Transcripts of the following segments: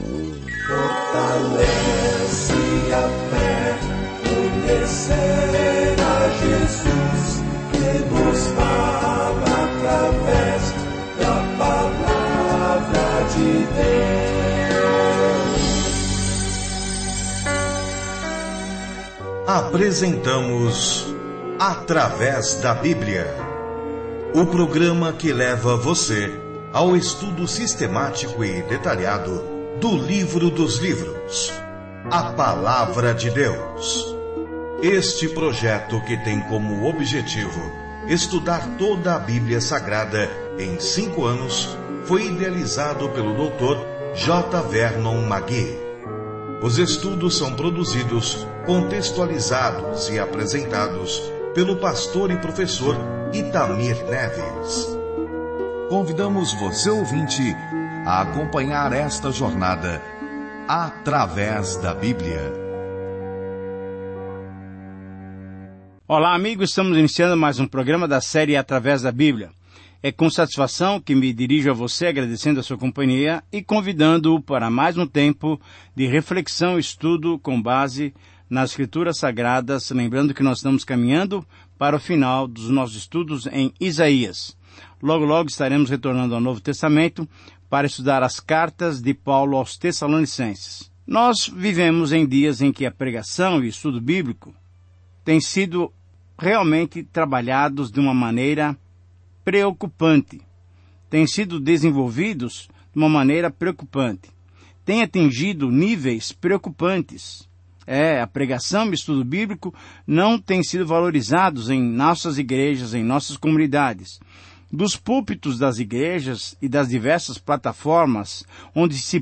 Fortalece a fé, conhecer a Jesus, que nos fala através da palavra de Deus. Apresentamos Através da Bíblia, o programa que leva você ao estudo sistemático e detalhado do livro dos livros, a Palavra de Deus. Este projeto, que tem como objetivo estudar toda a Bíblia Sagrada em 5 anos, foi idealizado pelo Dr. J. Vernon McGee. Os estudos são produzidos, contextualizados e apresentados pelo pastor e professor Itamir Neves. Convidamos você, ouvinte, a acompanhar esta jornada através da Bíblia. Olá, amigos, estamos iniciando mais um programa da série Através da Bíblia. É com satisfação que me dirijo a você, agradecendo a sua companhia e convidando-o para mais um tempo de reflexão e estudo com base nas Escrituras Sagradas, lembrando que nós estamos caminhando para o final dos nossos estudos em Isaías. Logo, logo estaremos retornando ao Novo Testamento para estudar as cartas de Paulo aos Tessalonicenses. Nós vivemos em dias em que a pregação e o estudo bíblico têm sido realmente trabalhados de uma maneira preocupante. Têm sido desenvolvidos de uma maneira preocupante. Têm atingido níveis preocupantes. A pregação e o estudo bíblico não têm sido valorizados em nossas igrejas, em nossas comunidades. Dos púlpitos das igrejas e das diversas plataformas onde se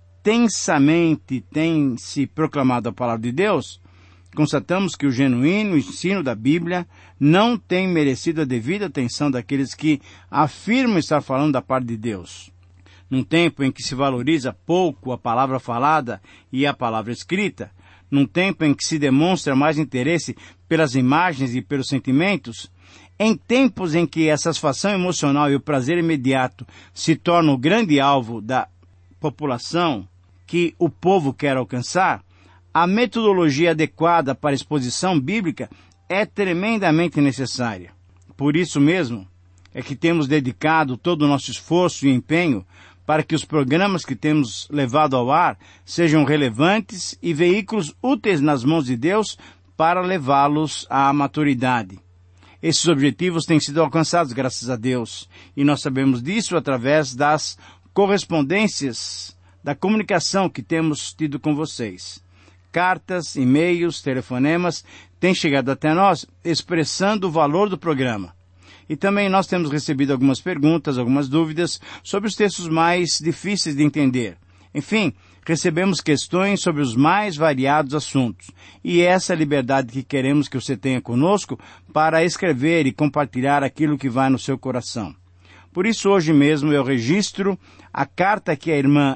pretensamente tem se proclamado a palavra de Deus, constatamos que o genuíno ensino da Bíblia não tem merecido a devida atenção daqueles que afirmam estar falando da parte de Deus. Num tempo em que se valoriza pouco a palavra falada e a palavra escrita, num tempo em que se demonstra mais interesse pelas imagens e pelos sentimentos, em tempos em que a satisfação emocional e o prazer imediato se tornam o grande alvo da população que o povo quer alcançar, a metodologia adequada para a exposição bíblica é tremendamente necessária. Por isso mesmo é que temos dedicado todo o nosso esforço e empenho para que os programas que temos levado ao ar sejam relevantes e veículos úteis nas mãos de Deus para levá-los à maturidade. Esses objetivos têm sido alcançados, graças a Deus, e nós sabemos disso através das correspondências, da comunicação que temos tido com vocês. Cartas, e-mails, telefonemas têm chegado até nós expressando o valor do programa. E também nós temos recebido algumas perguntas, algumas dúvidas sobre os textos mais difíceis de entender. Enfim, recebemos questões sobre os mais variados assuntos. E essa é a liberdade que queremos que você tenha conosco para escrever e compartilhar aquilo que vai no seu coração. Por isso, hoje mesmo eu registro a carta que a irmã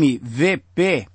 MVP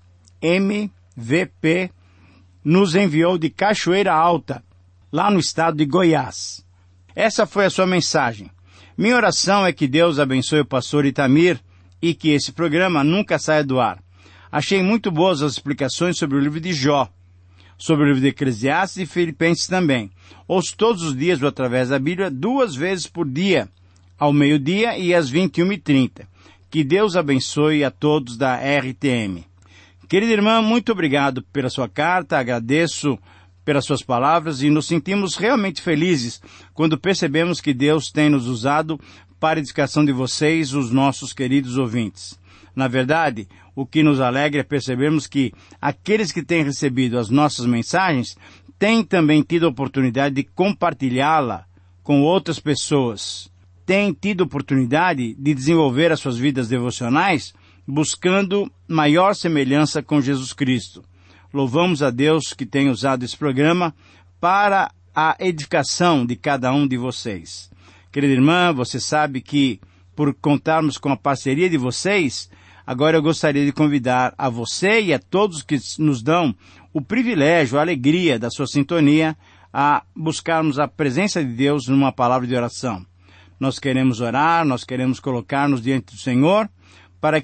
nos enviou de Cachoeira Alta, lá no estado de Goiás. Essa foi a sua mensagem. Minha oração é que Deus abençoe o pastor Itamir e que esse programa nunca saia do ar. Achei muito boas as explicações sobre o livro de Jó, sobre o livro de Eclesiastes e Filipenses também. Ouço todos os dias através da Bíblia 2 vezes por dia, ao meio-dia e às 21h30. Que Deus abençoe a todos da RTM. Querida irmã, muito obrigado pela sua carta, agradeço pelas suas palavras e nos sentimos realmente felizes quando percebemos que Deus tem nos usado para a edificação de vocês, os nossos queridos ouvintes. Na verdade, o que nos alegra é percebermos que aqueles que têm recebido as nossas mensagens têm também tido a oportunidade de compartilhá-la com outras pessoas. Têm tido a oportunidade de desenvolver as suas vidas devocionais buscando maior semelhança com Jesus Cristo. Louvamos a Deus que tem usado esse programa para a edificação de cada um de vocês. Querida irmã, você sabe que, por contarmos com a parceria de vocês, agora eu gostaria de convidar a você e a todos que nos dão o privilégio, a alegria da sua sintonia, a buscarmos a presença de Deus numa palavra de oração. Nós queremos orar, nós queremos colocar-nos diante do Senhor, para que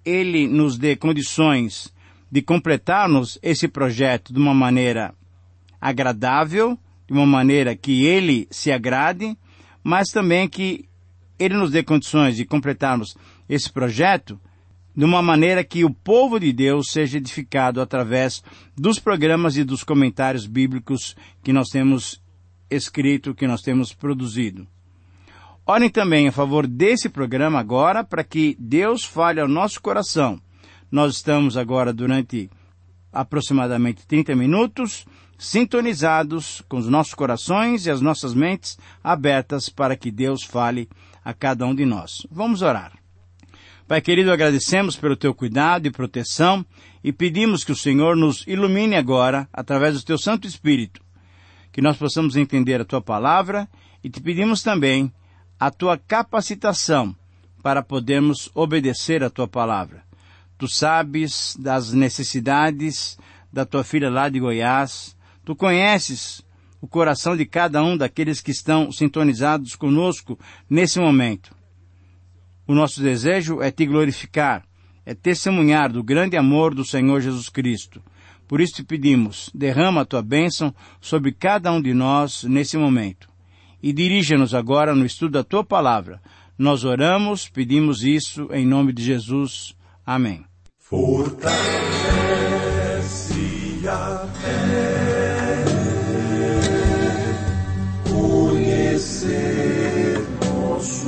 Ele nos dê condições de completarmos esse projeto de uma maneira agradável, de uma maneira que Ele se agrade, mas também que Ele nos dê condições de completarmos esse projeto de uma maneira que o povo de Deus seja edificado através dos programas e dos comentários bíblicos que nós temos escrito, que nós temos produzido. Orem também a favor desse programa agora, para que Deus fale ao nosso coração. Nós estamos agora durante aproximadamente 30 minutos, sintonizados com os nossos corações e as nossas mentes abertas para que Deus fale a cada um de nós. Vamos orar. Pai querido, agradecemos pelo Teu cuidado e proteção e pedimos que o Senhor nos ilumine agora, através do Teu Santo Espírito, que nós possamos entender a Tua palavra e te pedimos também a Tua capacitação para podermos obedecer a Tua palavra. Tu sabes das necessidades da Tua filha lá de Goiás, Tu conheces o coração de cada um daqueles que estão sintonizados conosco nesse momento. O nosso desejo é Te glorificar, é testemunhar do grande amor do Senhor Jesus Cristo. Por isso te pedimos, derrama a Tua bênção sobre cada um de nós nesse momento. E dirija-nos agora no estudo da Tua palavra. Nós oramos, pedimos isso em nome de Jesus. Amém. Fortalece a fé, conhecer nosso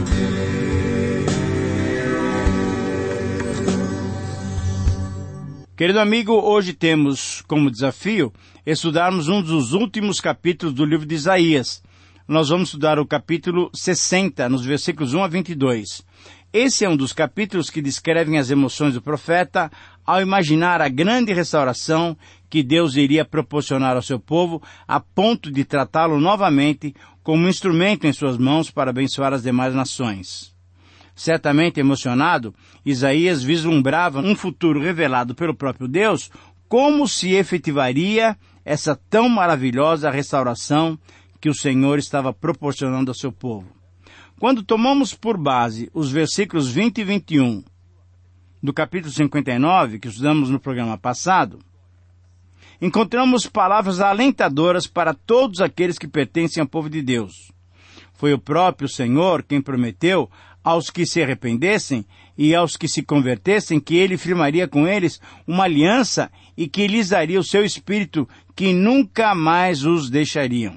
Querido amigo, hoje temos como desafio estudarmos um dos últimos capítulos do livro de Isaías. Nós vamos estudar o capítulo 60, nos versículos 1 a 22. Esse é um dos capítulos que descrevem as emoções do profeta ao imaginar a grande restauração que Deus iria proporcionar ao seu povo, a ponto de tratá-lo novamente como um instrumento em suas mãos para abençoar as demais nações. Certamente emocionado, Isaías vislumbrava um futuro revelado pelo próprio Deus, como se efetivaria essa tão maravilhosa restauração que o Senhor estava proporcionando ao seu povo. Quando tomamos por base os versículos 20 e 21 do capítulo 59, que estudamos no programa passado, encontramos palavras alentadoras para todos aqueles que pertencem ao povo de Deus. Foi o próprio Senhor quem prometeu aos que se arrependessem e aos que se convertessem que Ele firmaria com eles uma aliança e que lhes daria o seu Espírito, que nunca mais os deixariam.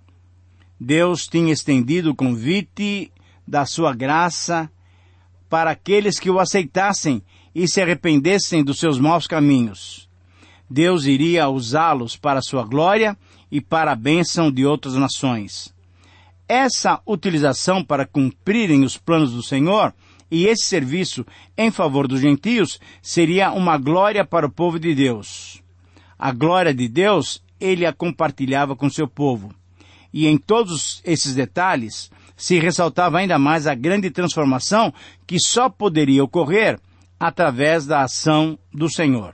Deus tinha estendido o convite da sua graça para aqueles que o aceitassem e se arrependessem dos seus maus caminhos. Deus iria usá-los para a sua glória e para a bênção de outras nações. Essa utilização para cumprirem os planos do Senhor e esse serviço em favor dos gentios seria uma glória para o povo de Deus. A glória de Deus, Ele a compartilhava com seu povo. E em todos esses detalhes se ressaltava ainda mais a grande transformação que só poderia ocorrer através da ação do Senhor.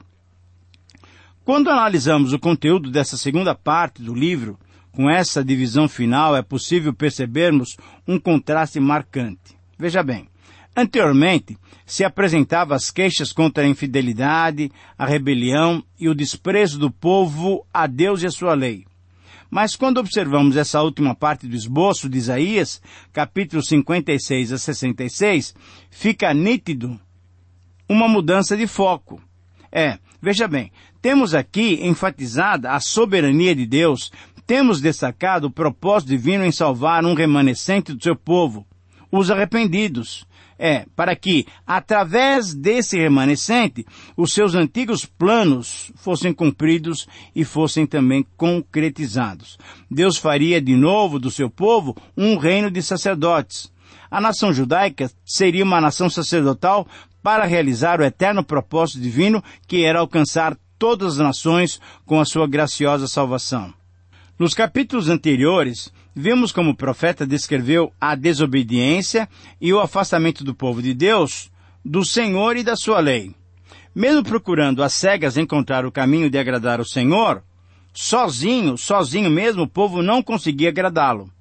Quando analisamos o conteúdo dessa segunda parte do livro, com essa divisão final é possível percebermos um contraste marcante. Veja bem, anteriormente se apresentavam as queixas contra a infidelidade, a rebelião e o desprezo do povo a Deus e a sua lei. Mas quando observamos essa última parte do esboço de Isaías, capítulos 56 a 66, fica nítido uma mudança de foco. Veja bem, temos aqui enfatizada a soberania de Deus, temos destacado o propósito divino em salvar um remanescente do seu povo, os arrependidos. Para que, através desse remanescente, os seus antigos planos fossem cumpridos e fossem também concretizados. Deus faria de novo do seu povo um reino de sacerdotes. A nação judaica seria uma nação sacerdotal para realizar o eterno propósito divino, que era alcançar todas as nações com a sua graciosa salvação. Nos capítulos anteriores, vimos como o profeta descreveu a desobediência e o afastamento do povo de Deus, do Senhor e da sua lei. Mesmo procurando às cegas encontrar o caminho de agradar o Senhor, sozinho mesmo o povo não conseguia agradá-lo.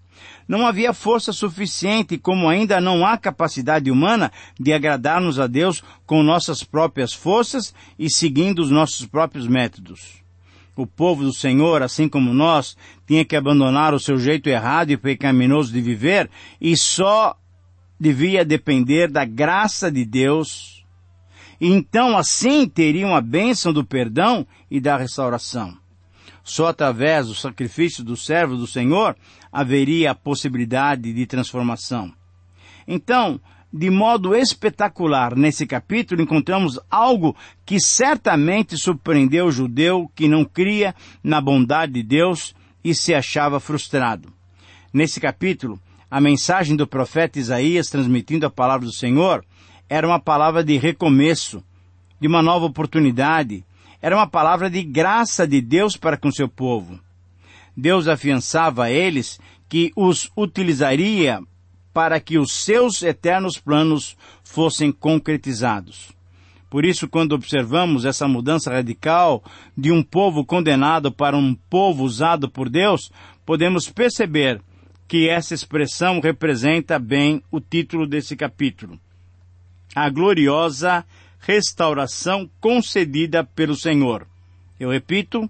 não havia força suficiente, como ainda não há capacidade humana de agradarmos a Deus com nossas próprias forças e seguindo os nossos próprios métodos. O povo do Senhor, assim como nós, tinha que abandonar o seu jeito errado e pecaminoso de viver e só devia depender da graça de Deus. E então assim teriam a bênção do perdão e da restauração. Só através do sacrifício do servo do Senhor haveria a possibilidade de transformação. Então, de modo espetacular, nesse capítulo encontramos algo que certamente surpreendeu o judeu que não cria na bondade de Deus e se achava frustrado. Nesse capítulo, a mensagem do profeta Isaías transmitindo a palavra do Senhor era uma palavra de recomeço, de uma nova oportunidade. Era uma palavra de graça de Deus para com seu povo. Deus afiançava a eles que os utilizaria para que os seus eternos planos fossem concretizados. Por isso, quando observamos essa mudança radical de um povo condenado para um povo usado por Deus, podemos perceber que essa expressão representa bem o título desse capítulo. A gloriosa restauração concedida pelo Senhor. Eu repito,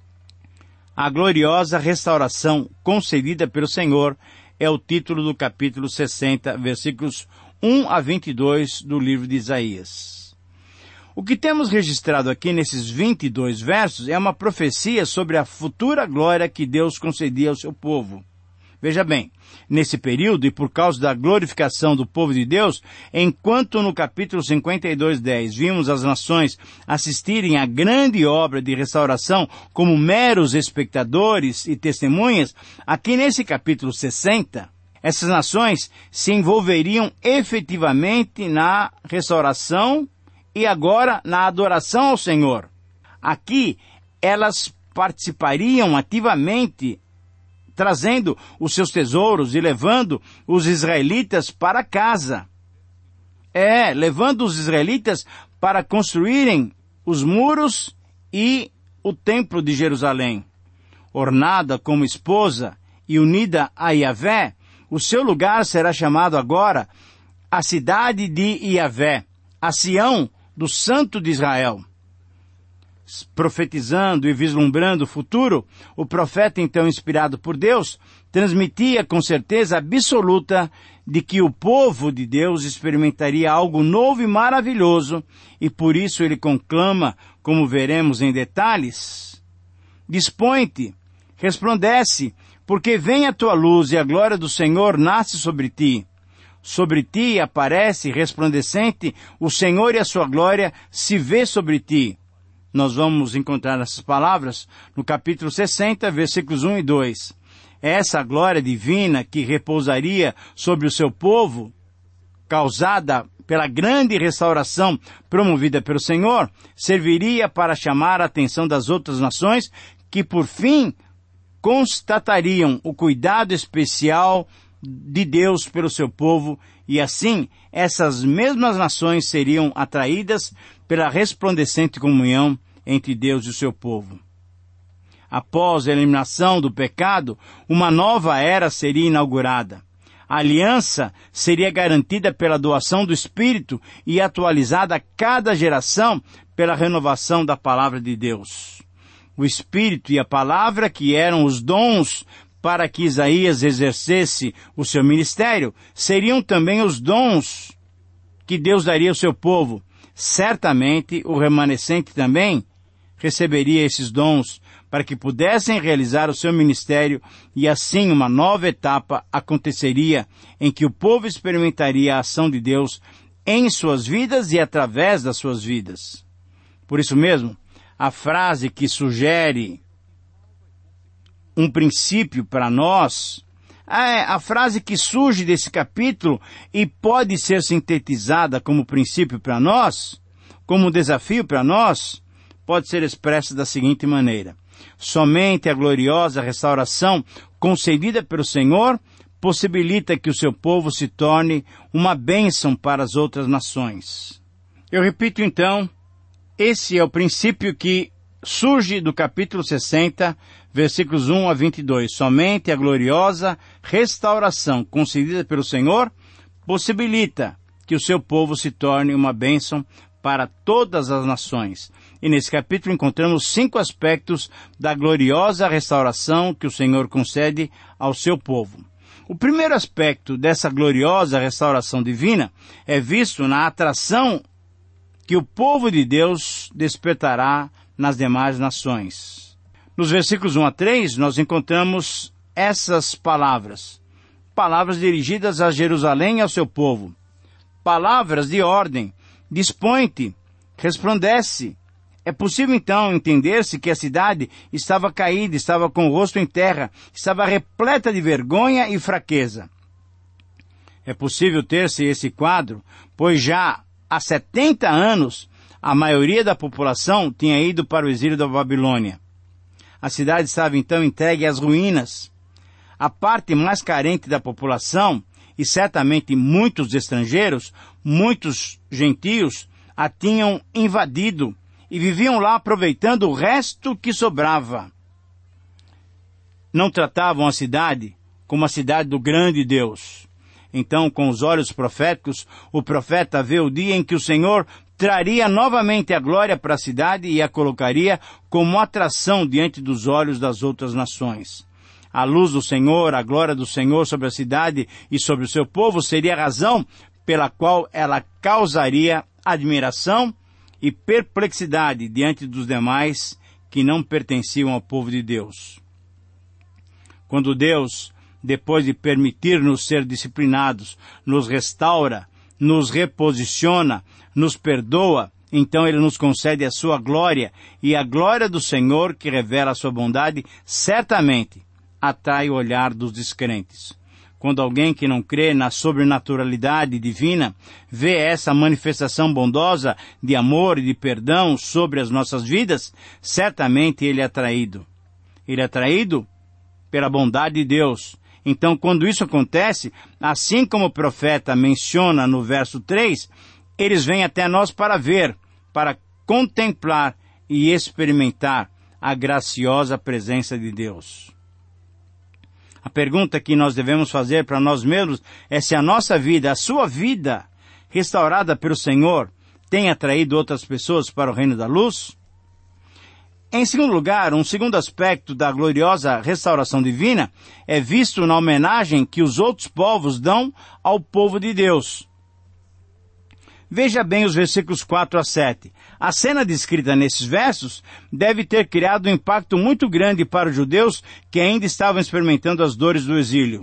a gloriosa restauração concedida pelo Senhor é o título do capítulo 60, versículos 1 a 22 do livro de Isaías. O que temos registrado aqui nesses 22 versos é uma profecia sobre a futura glória que Deus concedia ao seu povo. Veja bem, nesse período e por causa da glorificação do povo de Deus, enquanto no capítulo 52:10 vimos as nações assistirem à grande obra de restauração como meros espectadores e testemunhas, aqui nesse capítulo 60, essas nações se envolveriam efetivamente na restauração e agora na adoração ao Senhor. Aqui elas participariam ativamente trazendo os seus tesouros e levando os israelitas para casa. Levando os israelitas para construírem os muros e o templo de Jerusalém. Ornada como esposa e unida a Yahvé, o seu lugar será chamado agora a cidade de Yahvé, a Sião do Santo de Israel. Profetizando e vislumbrando o futuro, o profeta, então inspirado por Deus, transmitia com certeza absoluta de que o povo de Deus experimentaria algo novo e maravilhoso, e por isso ele conclama, como veremos em detalhes: dispõe-te, resplandece, porque vem a tua luz e a glória do Senhor nasce sobre ti. Sobre ti aparece resplandecente o Senhor e a sua glória se vê sobre ti. Nós vamos encontrar essas palavras no capítulo 60, versículos 1 e 2. Essa glória divina que repousaria sobre o seu povo, causada pela grande restauração promovida pelo Senhor, serviria para chamar a atenção das outras nações que, por fim, constatariam o cuidado especial de Deus pelo seu povo, e assim essas mesmas nações seriam atraídas pela resplandecente comunhão entre Deus e o seu povo. Após a eliminação do pecado, uma nova era seria inaugurada. A aliança seria garantida pela doação do Espírito e atualizada a cada geração pela renovação da palavra de Deus. O Espírito e a palavra, que eram os dons para que Isaías exercesse o seu ministério, seriam também os dons que Deus daria ao seu povo. Certamente o remanescente também receberia esses dons para que pudessem realizar o seu ministério, e assim uma nova etapa aconteceria em que o povo experimentaria a ação de Deus em suas vidas e através das suas vidas. Por isso mesmo, a frase que sugere um princípio para nós, a frase que surge desse capítulo e pode ser sintetizada como princípio para nós, como desafio para nós, pode ser expressa da seguinte maneira: somente a gloriosa restauração concedida pelo Senhor possibilita que o seu povo se torne uma bênção para as outras nações. Eu repito então, esse é o princípio que surge do capítulo 60, versículos 1 a 22. Somente a gloriosa restauração concedida pelo Senhor possibilita que o seu povo se torne uma bênção para todas as nações. E nesse capítulo encontramos 5 aspectos da gloriosa restauração que o Senhor concede ao seu povo. O primeiro aspecto dessa gloriosa restauração divina é visto na atração que o povo de Deus despertará nas demais nações. Nos versículos 1 a 3, nós encontramos essas palavras. Palavras dirigidas a Jerusalém e ao seu povo. Palavras de ordem. Dispõe-te, resplandece. É possível então entender-se que a cidade estava caída, estava com o rosto em terra, estava repleta de vergonha e fraqueza. É possível ter-se esse quadro, pois já há 70 anos a maioria da população tinha ido para o exílio da Babilônia. A cidade estava então entregue às ruínas. A parte mais carente da população, e certamente muitos estrangeiros, muitos gentios, a tinham invadido e viviam lá aproveitando o resto que sobrava. Não tratavam a cidade como a cidade do grande Deus. Então, com os olhos proféticos, o profeta vê o dia em que o Senhor traria novamente a glória para a cidade e a colocaria como atração diante dos olhos das outras nações. A luz do Senhor, a glória do Senhor sobre a cidade e sobre o seu povo seria a razão pela qual ela causaria admiração e perplexidade diante dos demais que não pertenciam ao povo de Deus. Quando Deus, depois de permitir-nos ser disciplinados, nos restaura, nos reposiciona, nos perdoa, então Ele nos concede a sua glória, e a glória do Senhor, que revela a sua bondade, certamente atrai o olhar dos descrentes. Quando alguém que não crê na sobrenaturalidade divina vê essa manifestação bondosa de amor e de perdão sobre as nossas vidas, certamente ele é atraído. Ele é atraído pela bondade de Deus. Então, quando isso acontece, assim como o profeta menciona no verso 3, eles vêm até nós para ver, para contemplar e experimentar a graciosa presença de Deus. A pergunta que nós devemos fazer para nós mesmos é se a nossa vida, a sua vida, restaurada pelo Senhor, tem atraído outras pessoas para o reino da luz? Em segundo lugar, um segundo aspecto da gloriosa restauração divina é visto na homenagem que os outros povos dão ao povo de Deus. Veja bem os versículos 4 a 7. A cena descrita nesses versos deve ter criado um impacto muito grande para os judeus que ainda estavam experimentando as dores do exílio.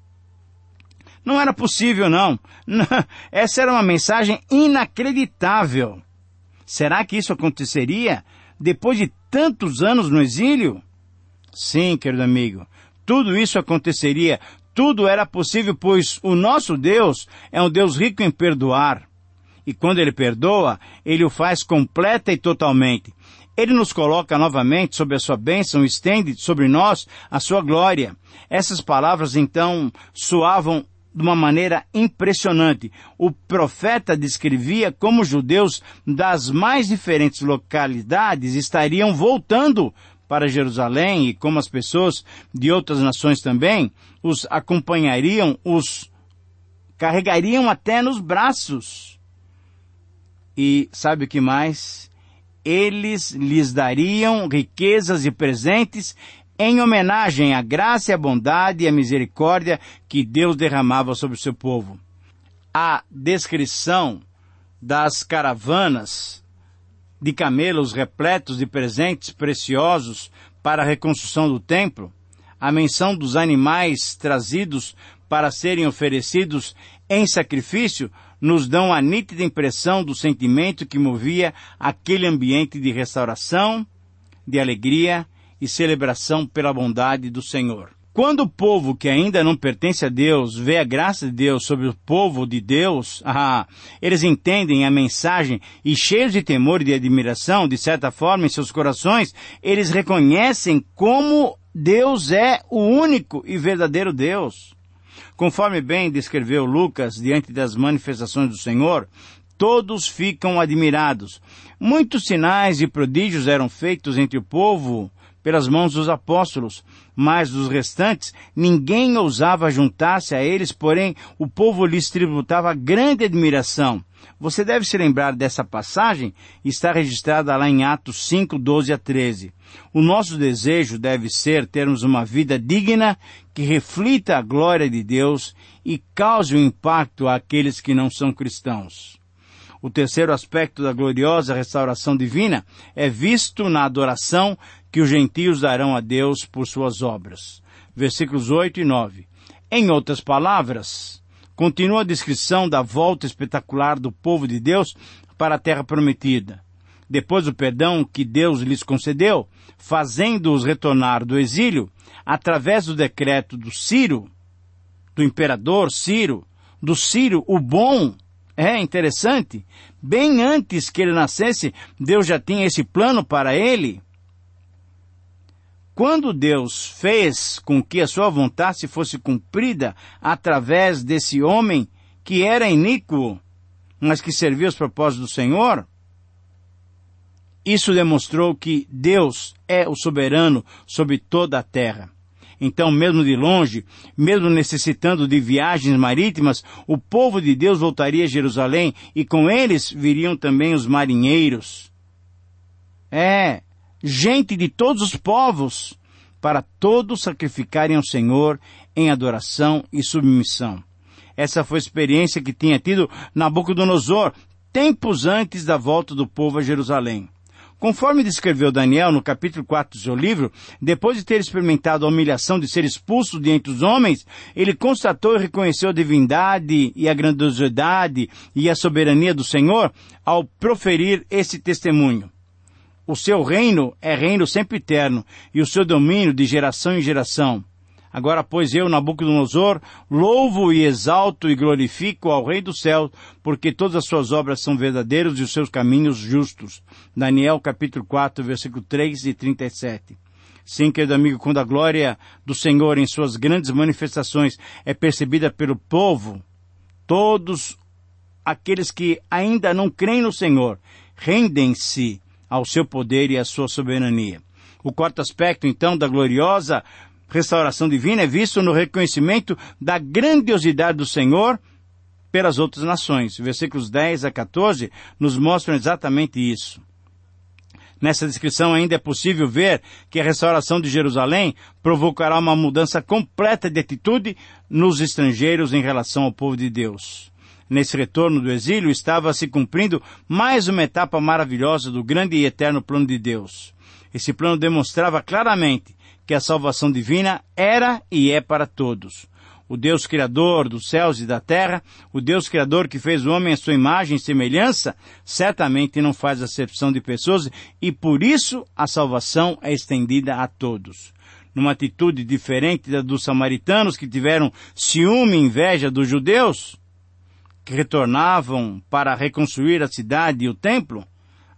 Não era possível, não. Essa era uma mensagem inacreditável. Será que isso aconteceria depois de tantos anos no exílio? Sim, querido amigo. Tudo isso aconteceria. Tudo era possível, pois o nosso Deus é um Deus rico em perdoar. E quando Ele perdoa, Ele o faz completa e totalmente. Ele nos coloca novamente sob a sua bênção e estende sobre nós a sua glória. Essas palavras, então, soavam de uma maneira impressionante. O profeta descrevia como os judeus das mais diferentes localidades estariam voltando para Jerusalém e como as pessoas de outras nações também os acompanhariam, os carregariam até nos braços. E sabe o que mais? Eles lhes dariam riquezas e presentes em homenagem à graça e à bondade e à misericórdia que Deus derramava sobre o seu povo. A descrição das caravanas de camelos repletos de presentes preciosos para a reconstrução do templo, a menção dos animais trazidos para serem oferecidos em sacrifício, nos dão a nítida impressão do sentimento que movia aquele ambiente de restauração, de alegria e celebração pela bondade do Senhor. Quando o povo que ainda não pertence a Deus vê a graça de Deus sobre o povo de Deus, eles entendem a mensagem e, cheios de temor e de admiração, de certa forma, em seus corações, eles reconhecem como Deus é o único e verdadeiro Deus. Conforme bem descreveu Lucas diante das manifestações do Senhor, todos ficam admirados. Muitos sinais e prodígios eram feitos entre o povo pelas mãos dos apóstolos, mas dos restantes ninguém ousava juntar-se a eles, porém o povo lhes tributava grande admiração. Você deve se lembrar dessa passagem, está registrada lá em Atos 5, 12 a 13. O nosso desejo deve ser termos uma vida digna que reflita a glória de Deus e cause um impacto àqueles que não são cristãos. O terceiro aspecto da gloriosa restauração divina é visto na adoração que os gentios darão a Deus por suas obras. Versículos 8 e 9. Em outras palavras, continua a descrição da volta espetacular do povo de Deus para a terra prometida. Depois do perdão que Deus lhes concedeu, fazendo-os retornar do exílio, através do decreto do Ciro, do imperador Ciro, do Ciro o bom. É interessante, bem antes que ele nascesse, Deus já tinha esse plano para ele. Quando Deus fez com que a sua vontade fosse cumprida através desse homem que era iníquo, mas que servia os propósitos do Senhor, isso demonstrou que Deus é o soberano sobre toda a terra. Então, mesmo de longe, mesmo necessitando de viagens marítimas, o povo de Deus voltaria a Jerusalém e com eles viriam também os marinheiros. Gente de todos os povos, para todos sacrificarem ao Senhor em adoração e submissão. Essa foi a experiência que tinha tido Nabucodonosor, tempos antes da volta do povo a Jerusalém. Conforme descreveu Daniel no capítulo 4 do seu livro, depois de ter experimentado a humilhação de ser expulso de entre os homens, ele constatou e reconheceu a divindade e a grandiosidade e a soberania do Senhor ao proferir esse testemunho. O seu reino é reino sempre eterno e o seu domínio de geração em geração. Agora, pois, eu, Nabucodonosor, louvo e exalto e glorifico ao Rei do céu, porque todas as suas obras são verdadeiras e os seus caminhos justos. Daniel, capítulo 4, versículo 3 e 37. Sim, querido amigo, quando a glória do Senhor em suas grandes manifestações é percebida pelo povo, todos aqueles que ainda não creem no Senhor rendem-se ao seu poder e à sua soberania. O quarto aspecto, então, da gloriosa restauração divina é visto no reconhecimento da grandiosidade do Senhor pelas outras nações. Versículos 10 a 14 nos mostram exatamente isso. Nessa descrição ainda é possível ver que a restauração de Jerusalém provocará uma mudança completa de atitude nos estrangeiros em relação ao povo de Deus. Nesse retorno do exílio estava se cumprindo mais uma etapa maravilhosa do grande e eterno plano de Deus. Esse plano demonstrava claramente que a salvação divina era e é para todos. O Deus Criador dos céus e da terra, o Deus Criador que fez o homem à sua imagem e semelhança, certamente não faz acepção de pessoas e por isso a salvação é estendida a todos. Numa atitude diferente da dos samaritanos que tiveram ciúme e inveja dos judeus, que retornavam para reconstruir a cidade e o templo,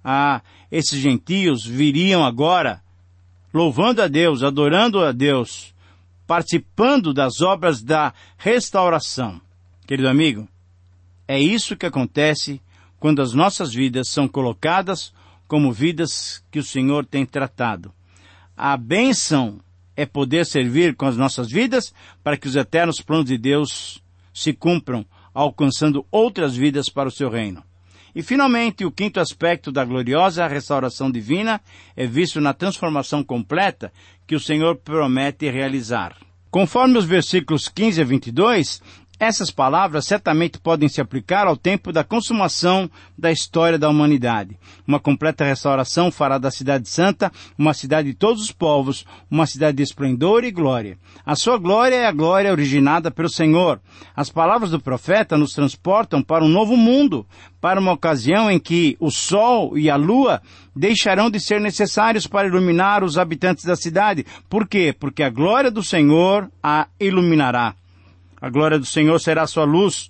esses gentios viriam agora louvando a Deus, adorando a Deus, participando das obras da restauração. Querido amigo, é isso que acontece quando as nossas vidas são colocadas como vidas que o Senhor tem tratado. A bênção é poder servir com as nossas vidas para que os eternos planos de Deus se cumpram, alcançando outras vidas para o seu reino. E, finalmente, o quinto aspecto da gloriosa restauração divina é visto na transformação completa que o Senhor promete realizar. Conforme os versículos 15 a 22, essas palavras certamente podem se aplicar ao tempo da consumação da história da humanidade. Uma completa restauração fará da cidade santa uma cidade de todos os povos, uma cidade de esplendor e glória. A sua glória é a glória originada pelo Senhor. As palavras do profeta nos transportam para um novo mundo, para uma ocasião em que o sol e a lua deixarão de ser necessários para iluminar os habitantes da cidade. Por quê? Porque a glória do Senhor a iluminará. A glória do Senhor será a sua luz.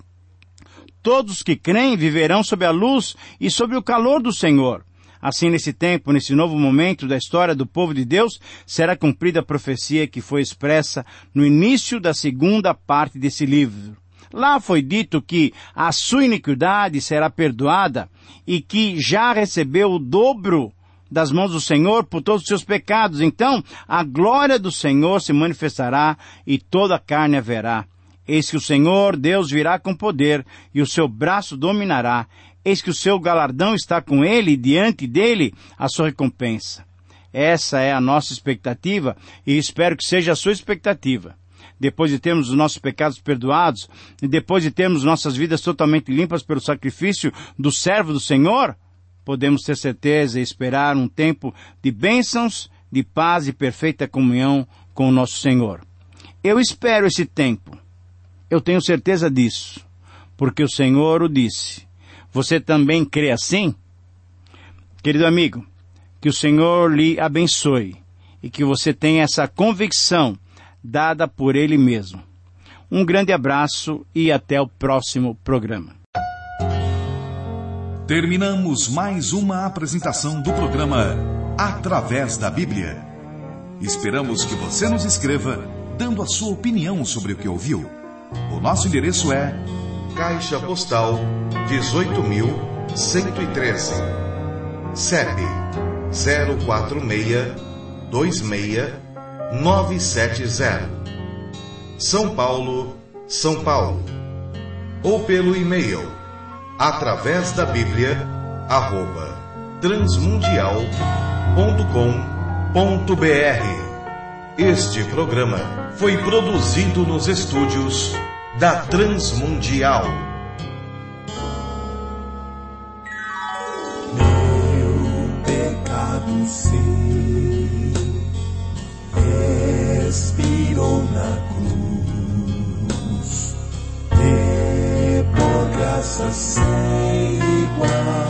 Todos que creem viverão sob a luz e sob o calor do Senhor. Assim, nesse tempo, nesse novo momento da história do povo de Deus, será cumprida a profecia que foi expressa no início da segunda parte desse livro. Lá foi dito que a sua iniquidade será perdoada e que já recebeu o dobro das mãos do Senhor por todos os seus pecados. Então, a glória do Senhor se manifestará e toda a carne a verá. Eis que o Senhor, Deus, virá com poder e o seu braço dominará. Eis que o seu galardão está com ele e diante dele a sua recompensa. Essa é a nossa expectativa e espero que seja a sua expectativa. Depois de termos os nossos pecados perdoados e depois de termos nossas vidas totalmente limpas pelo sacrifício do servo do Senhor, podemos ter certeza e esperar um tempo de bênçãos, de paz e perfeita comunhão com o nosso Senhor. Eu espero esse tempo. Eu tenho certeza disso, porque o Senhor o disse. Você também crê assim? Querido amigo, que o Senhor lhe abençoe e que você tenha essa convicção dada por Ele mesmo. Um grande abraço e até o próximo programa. Terminamos mais uma apresentação do programa Através da Bíblia. Esperamos que você nos escreva dando a sua opinião sobre o que ouviu. O nosso endereço é Caixa Postal 18.113, CEP 04626-970, São Paulo, São Paulo. Ou pelo e-mail atravesdabiblia@transmundial.com.br. Este programa foi produzido nos estúdios da Transmundial. Meu pecado sei, expirou na cruz, e por graça sem igual.